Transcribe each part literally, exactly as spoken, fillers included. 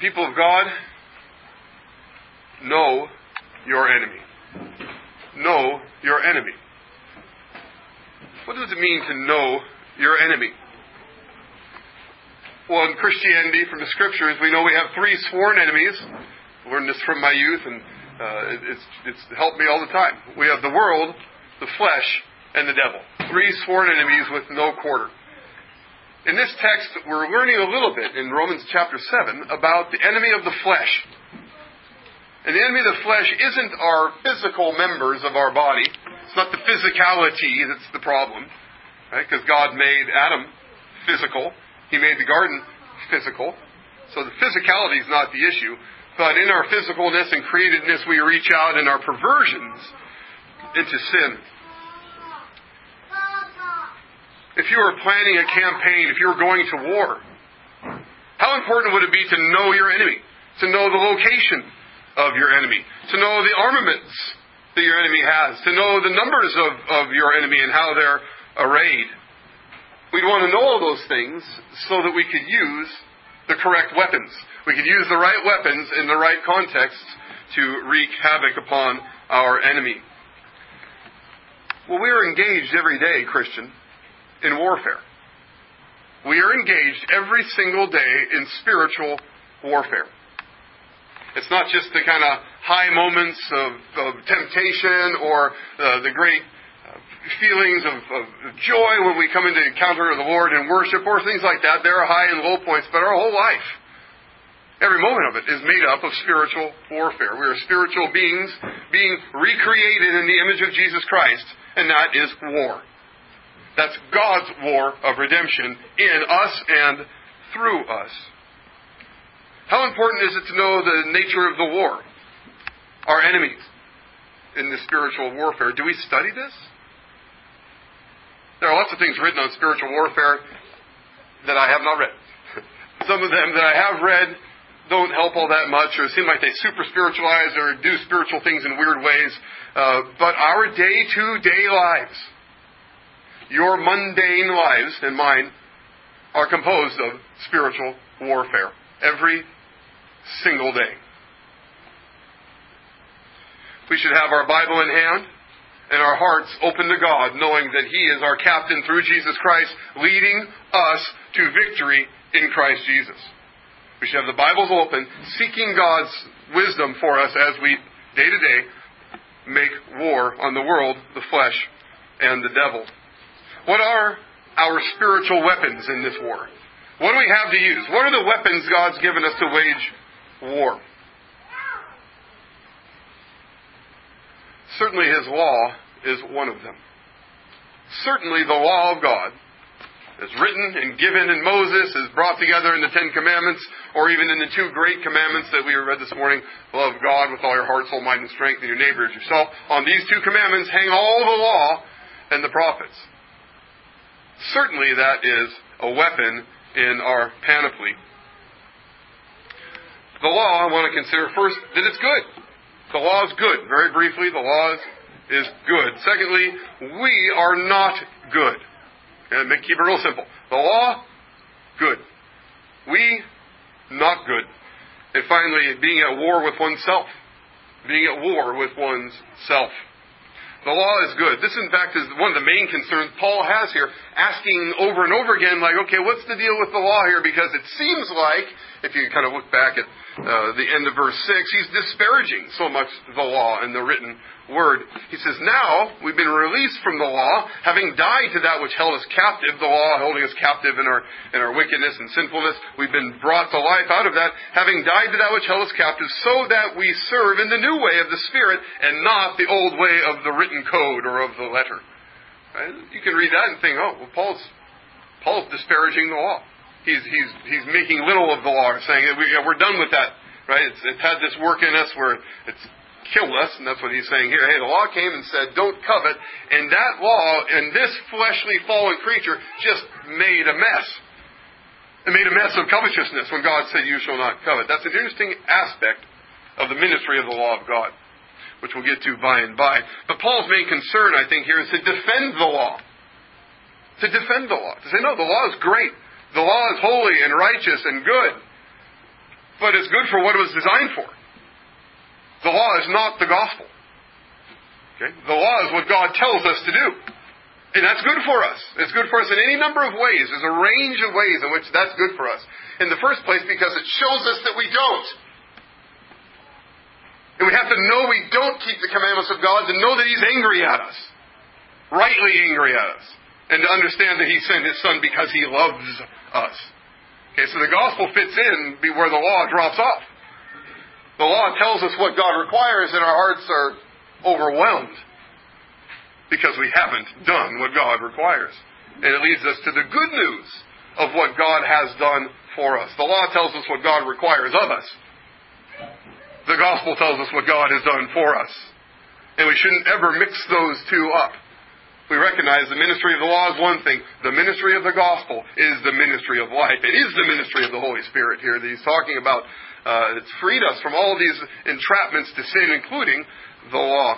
People of God, know your enemy. Know your enemy. What does it mean to know your enemy? Well, in Christianity, from the Scriptures, we know we have three sworn enemies. I learned this from my youth, and uh, it's, it's helped me all the time. We have the world, the flesh, and the devil. Three sworn enemies with no quarter. In this text, we're learning a little bit in Romans chapter seven about the enemy of the flesh. And the enemy of the flesh isn't our physical members of our body. It's not the physicality that's the problem. Right? Because God made Adam physical. He made the garden physical. So the physicality is not the issue. But in our physicalness and createdness, we reach out in our perversions into sin. If you were planning a campaign, if you were going to war, how important would it be to know your enemy? To know the location of your enemy? To know the armaments that your enemy has? To know the numbers of, of your enemy and how they're arrayed? We'd want to know all those things so that we could use the correct weapons. We could use the right weapons in the right context to wreak havoc upon our enemy. Well, we are engaged every day, Christian, in warfare. We are engaged every single day in spiritual warfare. It's not just the kind of high moments of, of temptation or uh, the great uh, feelings of, of joy when we come into encounter of the Lord in worship or things like that. There are high and low points, but our whole life, every moment of it, is made up of spiritual warfare. We are spiritual beings being recreated in the image of Jesus Christ, and that is war. That's God's war of redemption in us and through us. How important is it to know the nature of the war? Our enemies in this spiritual warfare. Do we study this? There are lots of things written on spiritual warfare that I have not read. Some of them that I have read don't help all that much, or seem like they super spiritualize or do spiritual things in weird ways. Uh, but our day-to-day lives, your mundane lives and mine, are composed of spiritual warfare every single day. We should have our Bible in hand and our hearts open to God, knowing that He is our captain through Jesus Christ, leading us to victory in Christ Jesus. We should have the Bibles open, seeking God's wisdom for us as we, day to day, make war on the world, the flesh, and the devil. What are our spiritual weapons in this war? What do we have to use? What are the weapons God's given us to wage war? Certainly His law is one of them. Certainly the law of God is written and given in Moses, is brought together in the Ten Commandments, or even in the two great commandments that we read this morning. Love God with all your heart, soul, mind, and strength, and your neighbor as yourself. On these two commandments hang all the law and the prophets. Certainly that is a weapon in our panoply. The law, I want to consider first that it's good. The law is good. Very briefly, the law is good. Secondly, we are not good. And keep it real simple. The law, good. We, not good. And finally, being at war with oneself. Being at war with one's self. The law is good. This, in fact, is one of the main concerns Paul has here, asking over and over again, like, okay, what's the deal with the law here? Because it seems like, if you kind of look back at uh, the end of verse six, he's disparaging so much the law and the written word. He says, now we've been released from the law, having died to that which held us captive, the law holding us captive in our in our wickedness and sinfulness. We've been brought to life out of that, having died to that which held us captive, so that we serve in the new way of the Spirit and not the old way of the written code or of the letter. Right? You can read that and think, oh, well, Paul's Paul's disparaging the law. He's he's he's making little of the law, saying that we, yeah, we're done with that. Right? It's, it's had this work in us where it's killed us, and that's what he's saying here. Hey, the law came and said, don't covet, and that law and this fleshly fallen creature just made a mess. It made a mess of covetousness when God said, you shall not covet. That's an interesting aspect of the ministry of the law of God, which we'll get to by and by. But Paul's main concern, I think, here is to defend the law. To defend the law. To say, no, the law is great. The law is holy and righteous and good. but it's good for what it was designed for. The law is not the gospel. Okay? The law is what God tells us to do. And that's good for us. It's good for us in any number of ways. There's a range of ways in which that's good for us. In the first place, because it shows us that we don't. And we have to know we don't keep the commandments of God to know that He's angry at us. Rightly angry at us. And to understand that He sent His Son because He loves us. Okay, so the gospel fits in where the law drops off. The law tells us what God requires and our hearts are overwhelmed. Because we haven't done what God requires. And it leads us to the good news of what God has done for us. The law tells us what God requires of us. The gospel tells us what God has done for us. And we shouldn't ever mix those two up. We recognize the ministry of the law is one thing. The ministry of the gospel is the ministry of life. It is the ministry of the Holy Spirit here that He's talking about. Uh, it's freed us from all these entrapments to sin, including the law.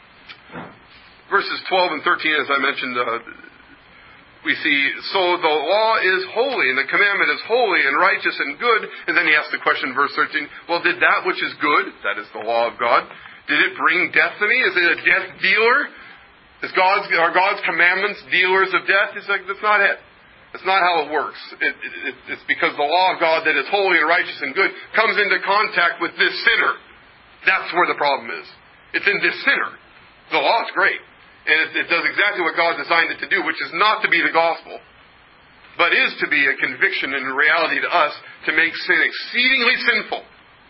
Verses twelve and thirteen, as I mentioned, uh, we see, so the law is holy, and the commandment is holy and righteous and good. And then he asks the question in verse thirteen, well, did that which is good, that is the law of God, did it bring death to me? Is it a death dealer? Is God's, are God's commandments dealers of death? He's like, that's not it. That's not how it works. It, it, it's because the law of God that is holy and righteous and good comes into contact with this sinner. That's where the problem is. It's in this sinner. The law is great. And it, it does exactly what God designed it to do, which is not to be the gospel, but is to be a conviction and a reality to us to make sin exceedingly sinful.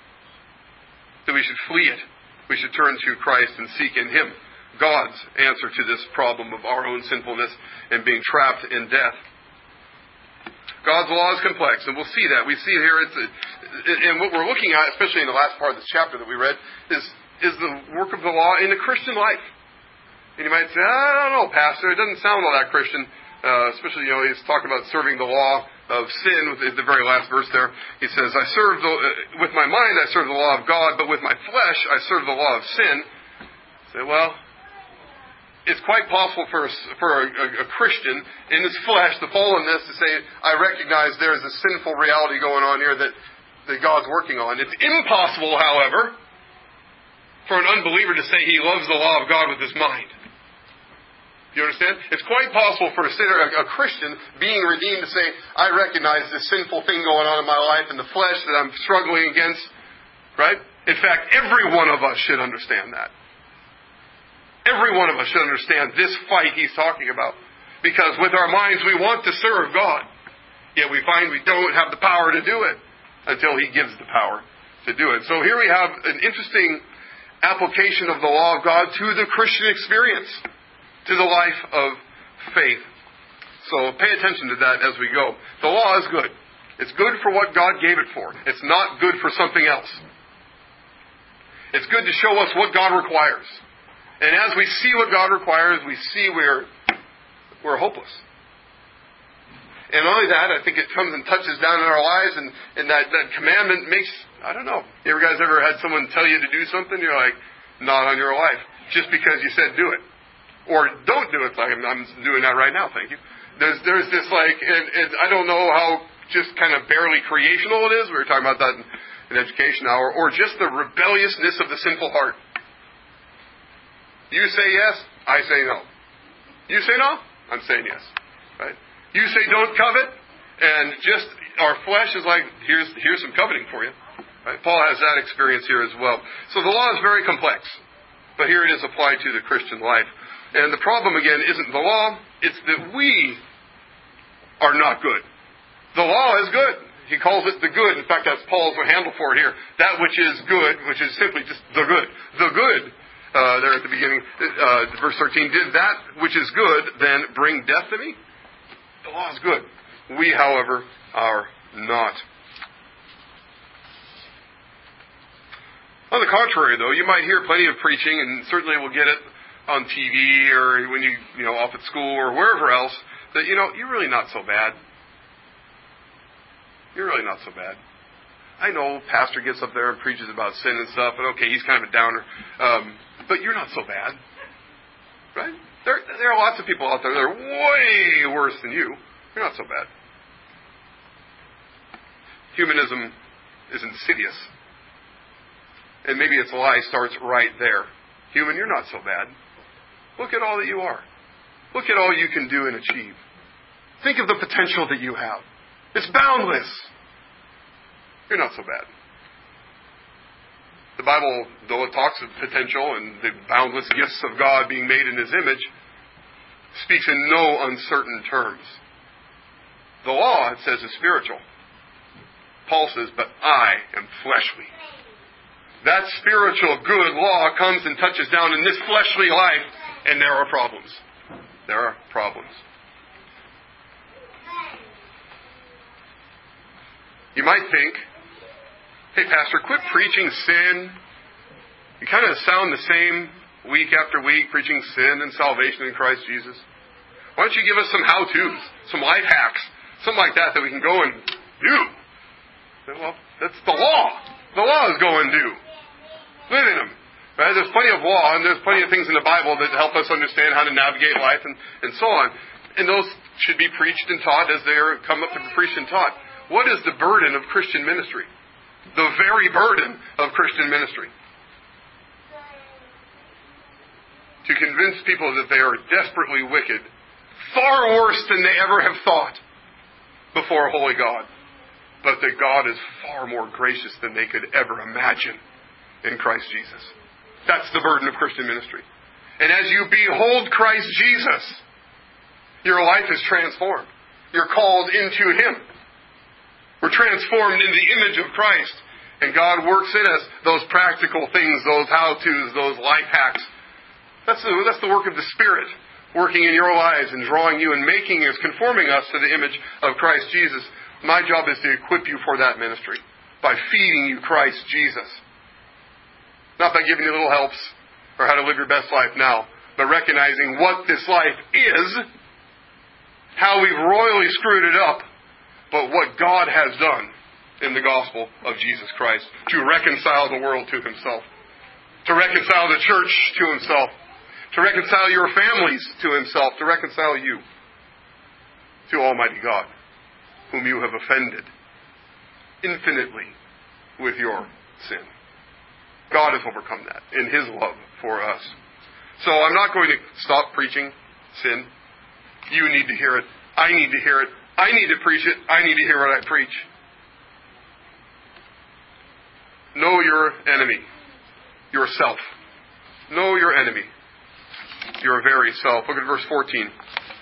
That we should flee it. We should turn to Christ and seek in Him God's answer to this problem of our own sinfulness and being trapped in death. God's law is complex, and we'll see that. We see here, it's a, and what we're looking at, especially in the last part of this chapter that we read, is, is the work of the law in the Christian life. And you might say, I don't know, Pastor, it doesn't sound all that Christian. Uh, especially, you know, he's talking about serving the law of sin with the very last verse there. He says, I serve the, uh, with my mind I serve the law of God, but with my flesh I serve the law of sin. Say, well, it's quite possible for a, for a, a, a Christian in his flesh, the fallenness, to say, I recognize there is a sinful reality going on here that, that God's working on. It's impossible, however, for an unbeliever to say he loves the law of God with his mind. You understand? It's quite possible for a sinner, a, a Christian, being redeemed to say, I recognize this sinful thing going on in my life in the flesh that I'm struggling against. Right? In fact, every one of us should understand that. Every one of us should understand this fight he's talking about. Because with our minds we want to serve God. Yet we find we don't have the power to do it until He gives the power to do it. So here we have an interesting application of the law of God to the Christian experience. To the life of faith. So pay attention to that as we go. The law is good. It's good for what God gave it for. It's not good for something else. It's good to show us what God requires. And as we see what God requires, we see we're, we're hopeless. And not only that, I think it comes and touches down in our lives, and, and that, that commandment makes, I don't know, you ever guys ever had someone tell you to do something? You're like, not on your life. Just because you said do it. Or don't do it. Like I'm, I'm doing that right now, thank you. There's there's this like, and, and I don't know how just kind of barely creational it is. We were talking about that in, in education hour. Or just the rebelliousness of the sinful heart. You say yes, I say no. You say no, I'm saying yes. Right? You say don't covet, and just our flesh is like, here's here's some coveting for you. Right? Paul has that experience here as well. So the law is very complex. But here it is applied to the Christian life. And the problem, again, isn't the law. It's that we are not good. The law is good. He calls it the good. In fact, that's Paul's handle for it here. That which is good, which is simply just the good. The good, uh, there at the beginning, uh, verse thirteen, did that which is good then bring death to me? The law is good. We, however, are not. On the contrary, though, you might hear plenty of preaching, and certainly we'll get it on T V or when you, you know, off at school or wherever else, that, you know, you're really not so bad. You're really not so bad. I know pastor gets up there and preaches about sin and stuff, and okay, he's kind of a downer, um, but you're not so bad. Right? There, there are lots of people out there that are way worse than you. You're not so bad. Humanism is insidious. And maybe its lie starts right there. Human, you're not so bad. Look at all that you are. Look at all you can do and achieve. Think of the potential that you have. It's boundless. You're not so bad. The Bible, though it talks of potential and the boundless gifts of God being made in His image, speaks in no uncertain terms. The law, it says, is spiritual. Paul says, but I am fleshly. That spiritual good law comes and touches down in this fleshly life, and there are problems. There are problems. You might think, hey, Pastor, quit preaching sin. You kind of sound the same week after week, preaching sin and salvation in Christ Jesus. Why don't you give us some how-tos, some life hacks, something like that that we can go and do? Well, that's the law. The law is go and do. Live in them. Right? There's plenty of law, and there's plenty of things in the Bible that help us understand how to navigate life and, and so on. And those should be preached and taught as they are come up to be preached and taught. What is the burden of Christian ministry? The very burden of Christian ministry. To convince people that they are desperately wicked, far worse than they ever have thought before a holy God. But that God is far more gracious than they could ever imagine in Christ Jesus. That's the burden of Christian ministry. And as you behold Christ Jesus, your life is transformed. You're called into Him. We're transformed in the image of Christ. And God works in us those practical things, those how-tos, those life hacks. That's the, that's the work of the Spirit, working in your lives and drawing you and making us, conforming us to the image of Christ Jesus. My job is to equip you for that ministry by feeding you Christ Jesus. Not by giving you little helps or how to live your best life now, but recognizing what this life is, how we've royally screwed it up, but what God has done in the gospel of Jesus Christ to reconcile the world to Himself, to reconcile the church to Himself, to reconcile your families to Himself, to reconcile you to Almighty God, whom you have offended infinitely with your sin. God has overcome that in His love for us. So I'm not going to stop preaching sin. You need to hear it. I need to hear it. I need to preach it. I need to hear what I preach. Know your enemy. Yourself. Know your enemy. Your very self. Look at verse fourteen.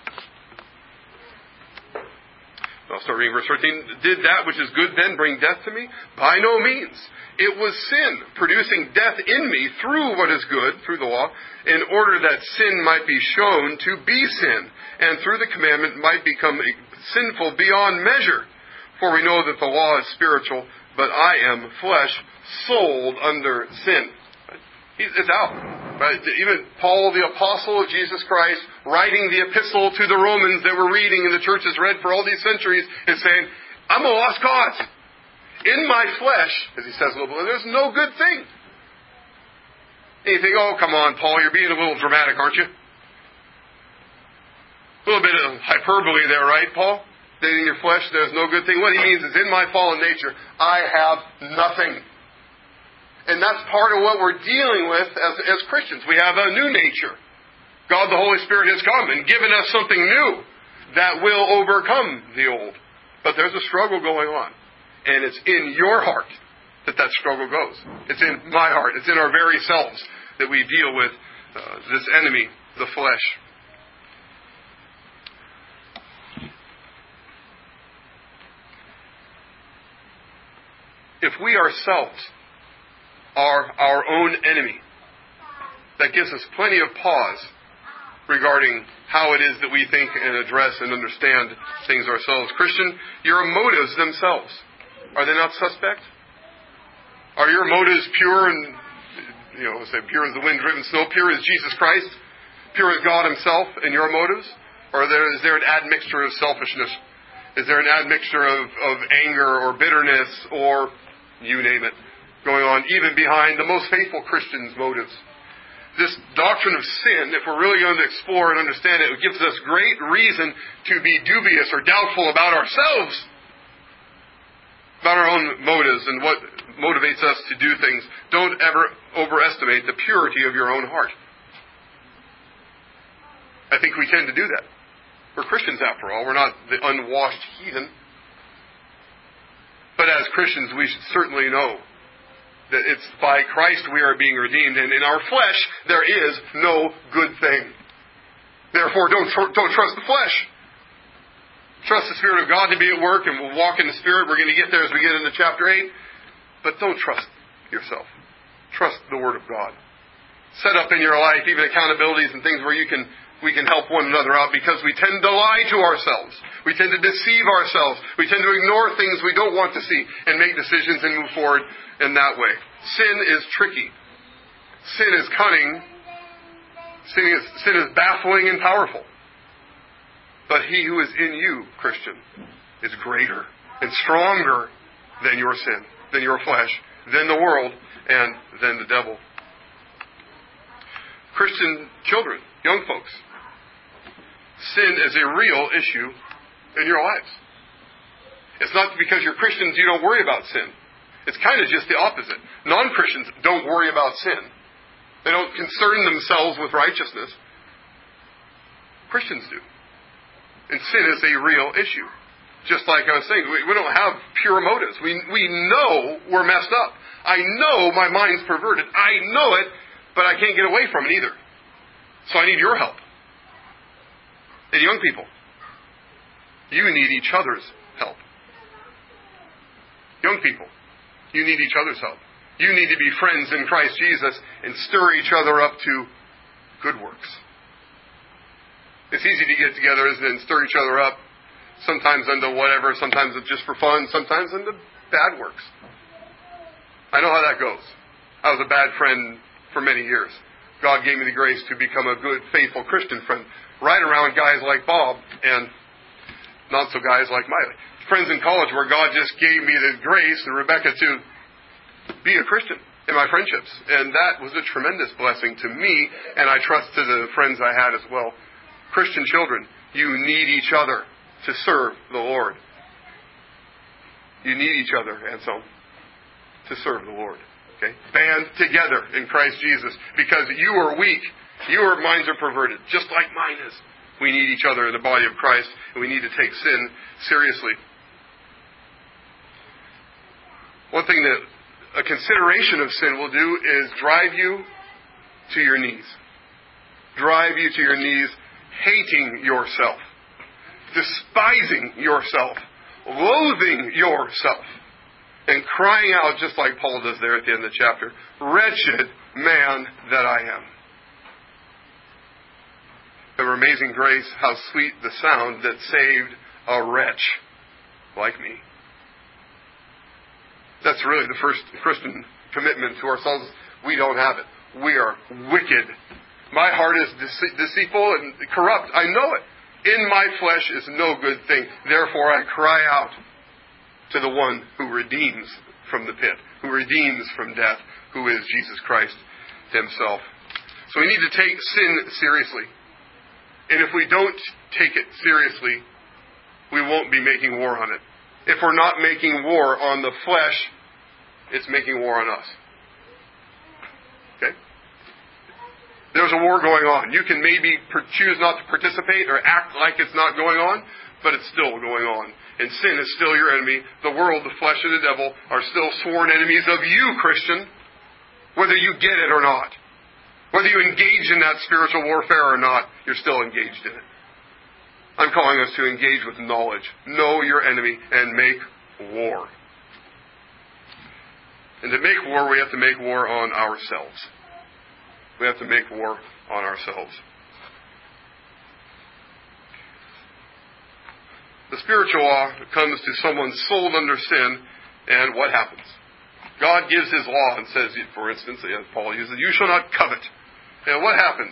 I'll start reading verse thirteen. Did that which is good then bring death to me? By no means. It was sin, producing death in me through what is good, through the law, in order that sin might be shown to be sin, and through the commandment might become sinful beyond measure. For we know that the law is spiritual, but I am flesh, sold under sin. It's out. Right? Even Paul, the apostle of Jesus Christ, writing the epistle to the Romans that we're reading and the church has read for all these centuries, is saying, I'm a lost cause. In my flesh, as he says a little bit, there's no good thing. And you think, oh, come on, Paul, you're being a little dramatic, aren't you? A little bit of hyperbole there, right, Paul? That in your flesh there's no good thing. What he means is, in my fallen nature, I have nothing. And that's part of what we're dealing with as, as Christians. We have a new nature. God, the Holy Spirit, has come and given us something new that will overcome the old. But there's a struggle going on. And it's in your heart that that struggle goes. It's in my heart. It's in our very selves that we deal with uh, this enemy, the flesh. If we ourselves are our own enemy, that gives us plenty of pause regarding how it is that we think and address and understand things ourselves. Christian, your motives themselves, are they not suspect? Are your motives pure and, you know, say pure as the wind-driven snow, pure as Jesus Christ, pure as God Himself in your motives? Or are there, is there an admixture of selfishness? Is there an admixture of, of anger or bitterness or you name it, going on even behind the most faithful Christians' motives? This doctrine of sin, if we're really going to explore and understand it, it gives us great reason to be dubious or doubtful about ourselves. about our own motives and what motivates us to do things. Don't ever overestimate the purity of your own heart. I think we tend to do that. We're Christians after all. We're not the unwashed heathen. But as Christians, we should certainly know that it's by Christ we are being redeemed. And in our flesh, there is no good thing. Therefore, don't, don't trust the flesh. Trust the Spirit of God to be at work, and we'll walk in the Spirit. We're going to get there as we get into chapter eight. But don't trust yourself. Trust the Word of God. Set up in your life even accountabilities and things where you can we can help one another out, because we tend to lie to ourselves. We tend to deceive ourselves. We tend to ignore things we don't want to see and make decisions and move forward in that way. Sin is tricky. Sin is cunning. Sin is, sin is baffling and powerful. But he who is in you, Christian, is greater and stronger than your sin, than your flesh, than the world, and than the devil. Christian children, young folks, sin is a real issue in your lives. It's not because you're Christians you don't worry about sin. It's kind of just the opposite. Non-Christians don't worry about sin. They don't concern themselves with righteousness. Christians do. And sin is a real issue. Just like I was saying, we, we don't have pure motives. We, we know we're messed up. I know my mind's perverted. I know it, but I can't get away from it either. So I need your help. And young people, you need each other's help. Young people, you need each other's help. You need to be friends in Christ Jesus and stir each other up to good works. It's easy to get together, isn't it, and stir each other up, sometimes into whatever, sometimes just for fun, sometimes into bad works. I know how that goes. I was a bad friend for many years. God gave me the grace to become a good, faithful Christian friend, right around guys like Bob and not so guys like Miley. Friends in college where God just gave me the grace, and Rebecca, to be a Christian in my friendships. And that was a tremendous blessing to me, and I trust to the friends I had as well. Christian children, you need each other to serve the Lord. You need each other, Anselm, to serve the Lord. Okay? Band together in Christ Jesus, because you are weak. Your minds are perverted, just like mine is. We need each other in the body of Christ, and we need to take sin seriously. One thing that a consideration of sin will do is drive you to your knees. Drive you to your knees, hating yourself, despising yourself, loathing yourself, and crying out, just like Paul does there at the end of the chapter, "Wretched man that I am." Of amazing grace, how sweet the sound that saved a wretch like me. That's really the first Christian commitment to ourselves. We don't have it. We are wicked. My heart is dece- deceitful and corrupt. I know it. In my flesh is no good thing. Therefore I cry out to the one who redeems from the pit, who redeems from death, who is Jesus Christ himself. So we need to take sin seriously. And if we don't take it seriously, we won't be making war on it. If we're not making war on the flesh, it's making war on us. Okay? There's a war going on. You can maybe choose not to participate or act like it's not going on, but it's still going on. And sin is still your enemy. The world, the flesh, and the devil are still sworn enemies of you, Christian, whether you get it or not. Whether you engage in that spiritual warfare or not, you're still engaged in it. I'm calling us to engage with knowledge. Know your enemy and make war. And to make war, we have to make war on ourselves. We have to make war on ourselves. The spiritual law comes to someone sold under sin, and what happens? God gives His law and says, for instance, as Paul uses, you shall not covet. And what happens?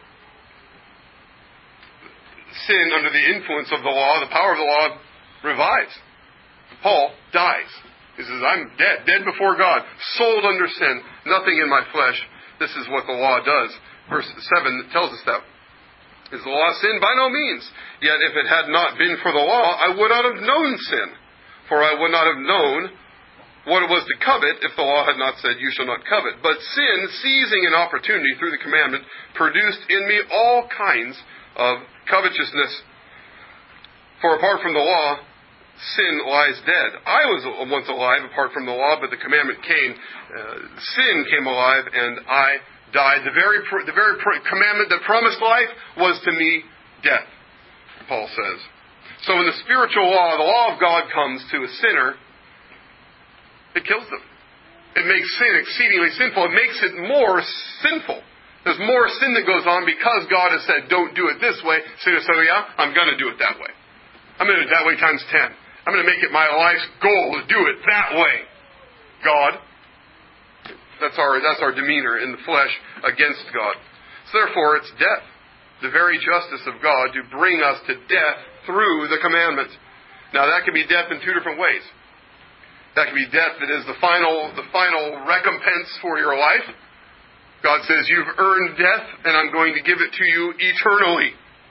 Sin, under the influence of the law, the power of the law, revives. Paul dies. He says, I'm dead, dead before God, sold under sin, nothing in my flesh. This is what the law does. Verse seven tells us that. Is the law sin? By no means. Yet if it had not been for the law, I would not have known sin. For I would not have known what it was to covet if the law had not said, you shall not covet. But sin, seizing an opportunity through the commandment, produced in me all kinds of covetousness. For apart from the law, sin lies dead. I was once alive apart from the law, but the commandment came. Uh, sin came alive, and I died. The very the very commandment that promised life was to me death, Paul says. So when the spiritual law, the law of God, comes to a sinner, it kills them. It makes sin exceedingly sinful. It makes it more sinful. There's more sin that goes on because God has said, don't do it this way. Sinner says, so yeah, I'm going to do it that way. I'm going to do it that way times ten. I'm going to make it my life's goal to do it that way. God. That's our, that's our demeanor in the flesh against God. So therefore, it's death. The very justice of God to bring us to death through the commandment. Now that can be death in two different ways. That can be death that is the final, the final recompense for your life. God says, you've earned death, and I'm going to give it to you eternally.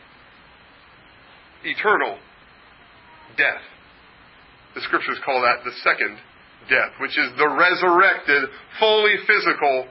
Eternal death. The Scriptures call that the second death, which is the resurrected, fully physical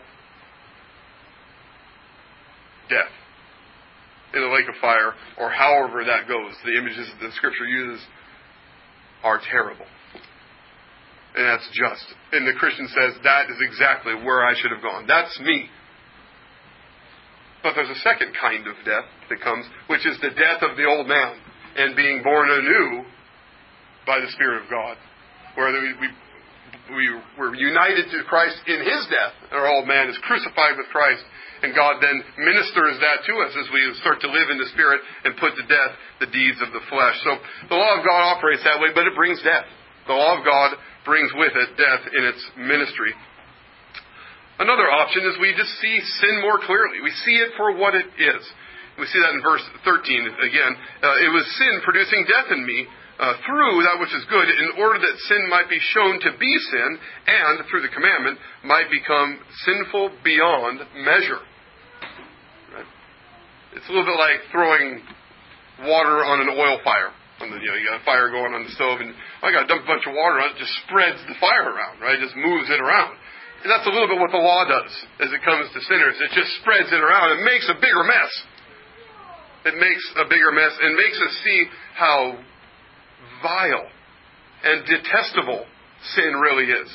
death in the lake of fire, or however that goes. The images that the Scripture uses are terrible. And that's just. And the Christian says, that is exactly where I should have gone. That's me. But there's a second kind of death that comes, which is the death of the old man and being born anew by the Spirit of God. Where we, we, we were united to Christ in His death. Our old man is crucified with Christ. And God then ministers that to us as we start to live in the Spirit and put to death the deeds of the flesh. So the law of God operates that way, but it brings death. The law of God brings with it death in its ministry. Another option is we just see sin more clearly. We see it for what it is. We see that in verse thirteen again. Uh, it was sin producing death in me uh, through that which is good, in order that sin might be shown to be sin, and through the commandment might become sinful beyond measure. Right? It's a little bit like throwing water on an oil fire. On the, you know, you got a fire going on the stove, and oh, I got to dump a bunch of water on it. It just spreads the fire around, right? It just moves it around. And that's a little bit what the law does as it comes to sinners. It just spreads it around. It makes a bigger mess. It makes a bigger mess and makes us see how vile and detestable sin really is.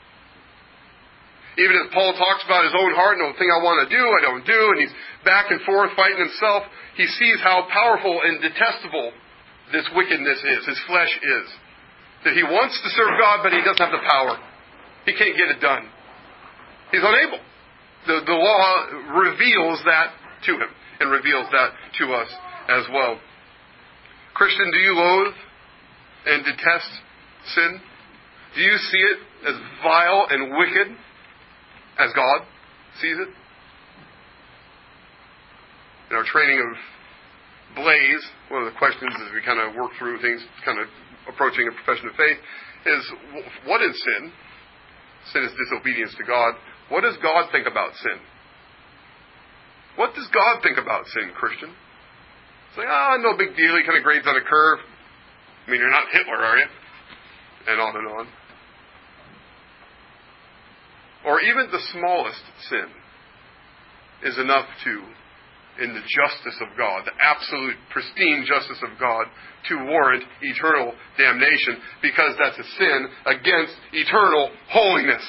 Even as Paul talks about his own heart, no thing I want to do, I don't do, and he's back and forth fighting himself, he sees how powerful and detestable this wickedness is, his flesh is. That he wants to serve God, but he doesn't have the power. He can't get it done. He's unable. The, the law reveals that to him, and reveals that to us as well. Christian, do you loathe and detest sin? Do you see it as vile and wicked as God sees it? In our training of Blaze, one of the questions as we kind of work through things, kind of approaching a profession of faith, is what is sin? Sin is disobedience to God. What does God think about sin? What does God think about sin, Christian? It's like, ah, oh, no big deal. He kind of grades on a curve. I mean, you're not Hitler, are you? And on and on. Or even the smallest sin is enough to, in the justice of God, the absolute pristine justice of God, to warrant eternal damnation, because that's a sin against eternal holiness.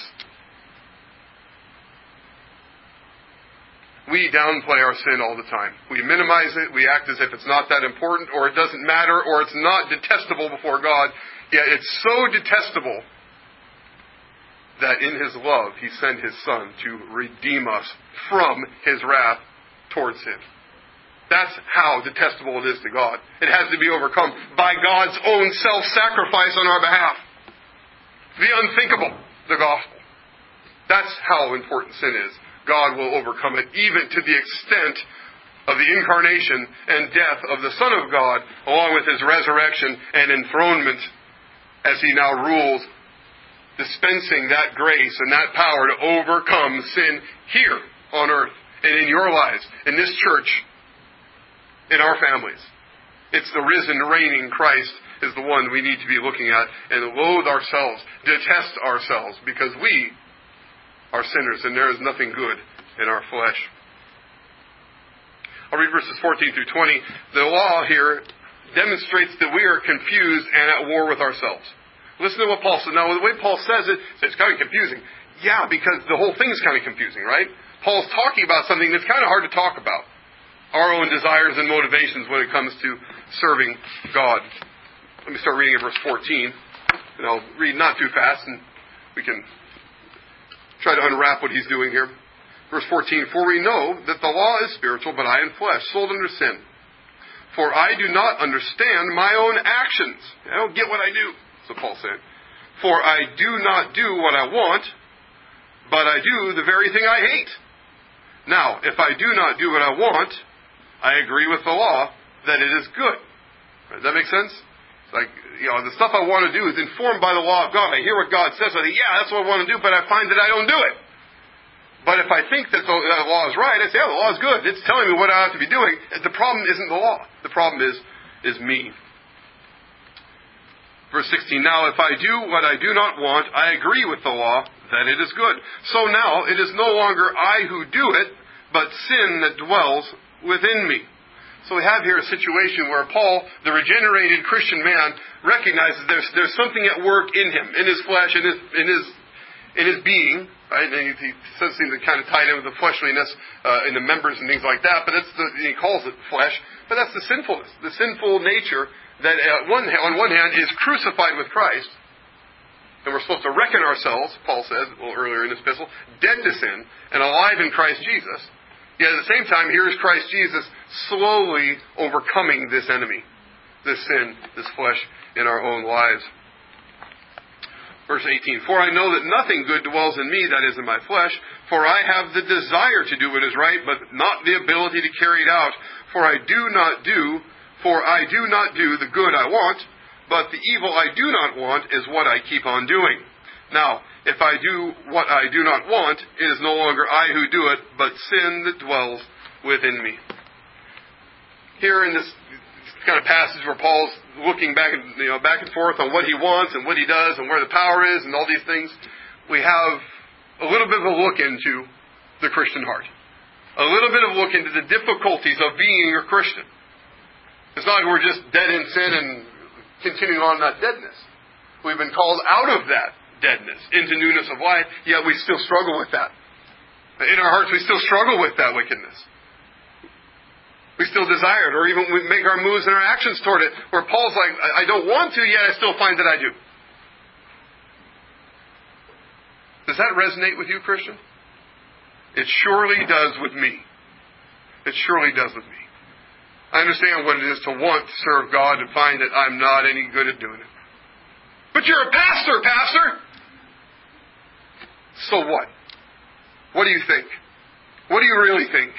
We downplay our sin all the time. We minimize it, we act as if it's not that important, or it doesn't matter, or it's not detestable before God, yet it's so detestable that in His love He sent His Son to redeem us from His wrath towards Him. That's how detestable it is to God. It has to be overcome by God's own self-sacrifice on our behalf. The unthinkable, the gospel. That's how important sin is. God will overcome it, even to the extent of the incarnation and death of the Son of God, along with His resurrection and enthronement, as He now rules, dispensing that grace and that power to overcome sin here on earth and in your lives, in this church, in our families. It's the risen, reigning Christ is the one we need to be looking at and loathe ourselves, detest ourselves, because we are sinners and there is nothing good in our flesh. I'll read verses fourteen through twenty. The law here demonstrates that we are confused and at war with ourselves. Listen to what Paul says. Now, the way Paul says it, it's kind of confusing. Yeah, because the whole thing is kind of confusing, right? Paul's talking about something that's kind of hard to talk about. Our own desires and motivations when it comes to serving God. Let me start reading at verse fourteen. And I'll read not too fast, and we can try to unwrap what he's doing here. Verse fourteen, for we know that the law is spiritual, but I am flesh, sold under sin. For I do not understand my own actions. I don't get what I do. So Paul said, for I do not do what I want, but I do the very thing I hate. Now, if I do not do what I want, I agree with the law that it is good. Does that make sense? It's like, you know, the stuff I want to do is informed by the law of God. I hear what God says. I think, yeah, that's what I want to do, but I find that I don't do it. But if I think that the, that the law is right, I say, oh, the law is good. It's telling me what I ought to be doing. The problem isn't the law. The problem is, is me. Verse sixteen, now if I do what I do not want, I agree with the law that it is good. So now it is no longer I who do it, but sin that dwells within me. So we have here a situation where Paul, the regenerated Christian man, recognizes there's there's something at work in him, in his flesh, in his in his in his being. Right? And he, he says things that kind of tied in with the fleshliness uh, in the members and things like that. But that's the, he calls it flesh. But that's the sinfulness, the sinful nature that uh, one on one hand is crucified with Christ, and we're supposed to reckon ourselves, Paul says a little earlier in his epistle, dead to sin and alive in Christ Jesus. Yet at the same time, here is Christ Jesus slowly overcoming this enemy, this sin, this flesh in our own lives. Verse eighteen, for I know that nothing good dwells in me, that is in my flesh, for I have the desire to do what is right, but not the ability to carry it out. For I do not do, for I do not do the good I want, but the evil I do not want is what I keep on doing. Now, if I do what I do not want, it is no longer I who do it, but sin that dwells within me. Here in this kind of passage where Paul's looking back and you know back and forth on what he wants and what he does and where the power is and all these things, we have a little bit of a look into the Christian heart. A little bit of a look into the difficulties of being a Christian. It's not like we're just dead in sin and continuing on that deadness. We've been called out of that deadness into newness of life, yet we still struggle with that. In our hearts, we still struggle with that wickedness. We still desire it, or even we make our moves and our actions toward it, where Paul's like, I don't want to, yet I still find that I do. Does that resonate with you, Christian? It surely does with me. It surely does with me. I understand what it is to want to serve God and find that I'm not any good at doing it. But you're a pastor, pastor! So what? What do you think? What do you really think?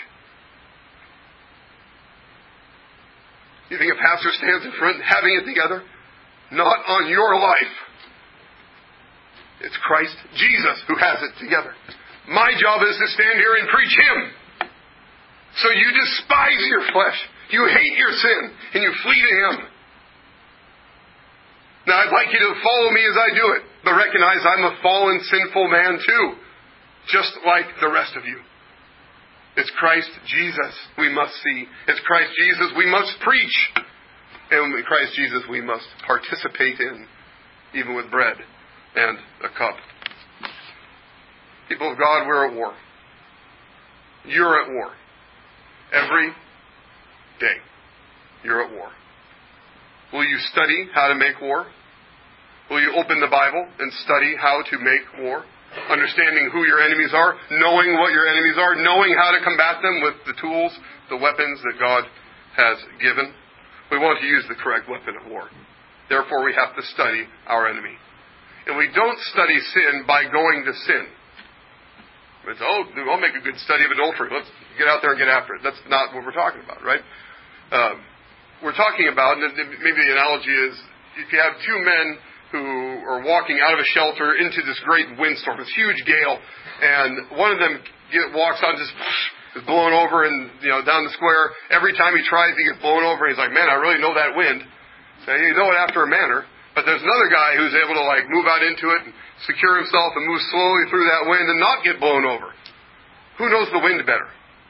You think a pastor stands in front having it together? Not on your life. It's Christ Jesus who has it together. My job is to stand here and preach Him. So you despise your flesh. You hate your sin. And you flee to Him. Now I'd like you to follow me as I do it. But recognize I'm a fallen, sinful man too. Just like the rest of you. It's Christ Jesus we must see. It's Christ Jesus we must preach. And Christ Jesus we must participate in, even with bread and a cup. People of God, we're at war. You're at war. Every day, you're at war. Will you study how to make war? Will you open the Bible and study how to make war? Understanding who your enemies are, knowing what your enemies are, knowing how to combat them with the tools, the weapons that God has given. We want to use the correct weapon of war. Therefore, we have to study our enemy. And we don't study sin by going to sin. It's, oh, I'll make a good study of adultery. Let's get out there and get after it. That's not what we're talking about, right? Um, we're talking about, and maybe the analogy is, if you have two men who are walking out of a shelter into this great windstorm, this huge gale, and one of them get, walks on, just is blown over and you know down the square. Every time he tries, he gets blown over. And he's like, "Man, I really know that wind." Now, you know it after a manner, but there's another guy who's able to like move out into it and secure himself and move slowly through that wind and not get blown over. Who knows the wind better?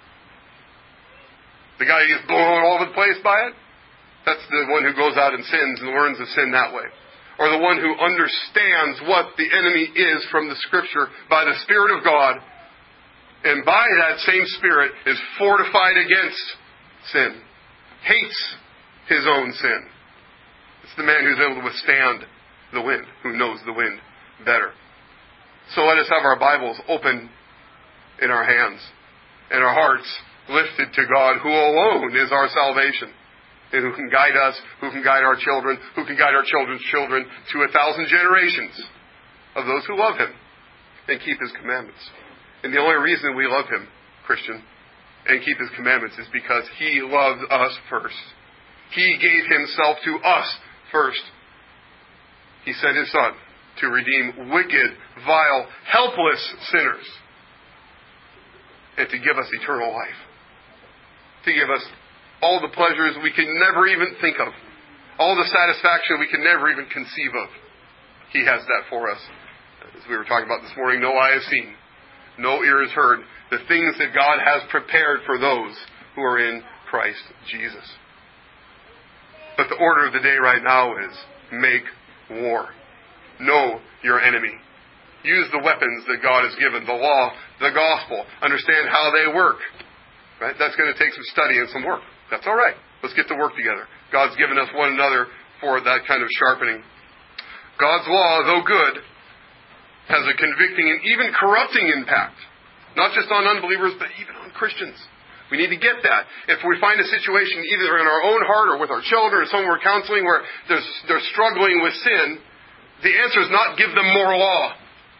The guy who gets blown all over the place by it? That's the one who goes out and sins and learns to sin that way. Or the one who understands what the enemy is from the Scripture by the Spirit of God, and by that same Spirit is fortified against sin. Hates his own sin. It's the man who's able to withstand the wind, who knows the wind better. So let us have our Bibles open in our hands and our hearts lifted to God, who alone is our salvation, and who can guide us, who can guide our children, who can guide our children's children to a thousand generations of those who love Him and keep His commandments. And the only reason we love Him, Christian, and keep His commandments is because He loved us first. He gave Himself to us first. He sent His Son to redeem wicked, vile, helpless sinners, and to give us eternal life. To give us all the pleasures we can never even think of. All the satisfaction we can never even conceive of. He has that for us. As we were talking about this morning, no eye has seen, no ear has heard the things that God has prepared for those who are in Christ Jesus. But the order of the day right now is make war. Know your enemy. Use the weapons that God has given, the law, the gospel. Understand how they work. Right? That's going to take some study and some work. That's all right. Let's get to work together. God's given us one another for that kind of sharpening. God's law, though good, has a convicting and even corrupting impact. Not just on unbelievers, but even on Christians. We need to get that. If we find a situation either in our own heart or with our children or someone we're counseling where they're struggling with sin, the answer is not give them more law.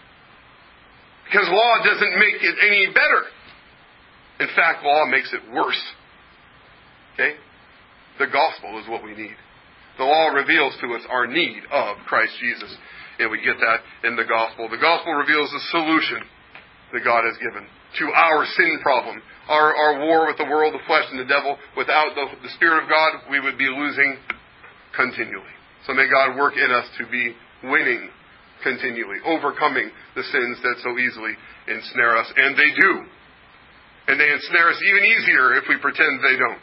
Because law doesn't make it any better. In fact, law makes it worse. Okay? The gospel is what we need. The law reveals to us our need of Christ Jesus. And we get that in the gospel. The gospel reveals the solution that God has given to our sin problem. Our, our war with the world, the flesh, and the devil. Without the, the Spirit of God, we would be losing continually. So may God work in us to be winning continually. Overcoming the sins that so easily ensnare us. And they do. And they ensnare us even easier if we pretend they don't.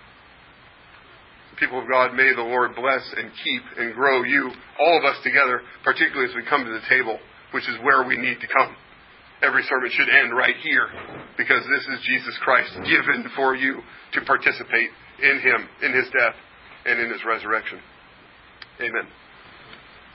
People of God, may the Lord bless and keep and grow you, all of us together, particularly as we come to the table, which is where we need to come. Every sermon should end right here, because this is Jesus Christ given for you to participate in Him, in His death, and in His resurrection. Amen.